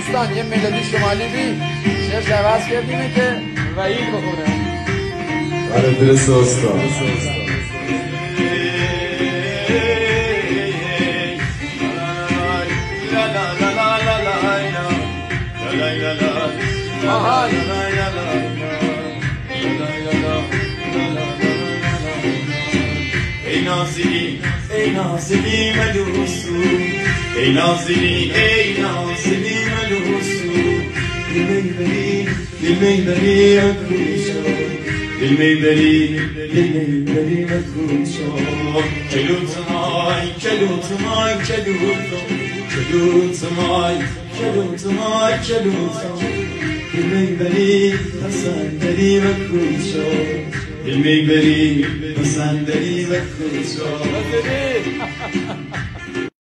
دوستان یه ملودی شمالی بی شعرش عوض کردیمه که وحید بخونه. آره درست استاد. ای نازلی ای نازلی ملوسو ای نازلی ای نازلی ملوسو دل میبری مکوشا دل میبری مکوشا کلوتمای کلوتمای کلوتمای کلوتمای دل میبری پسندری مکوشا دل میبری پسندری مکوشا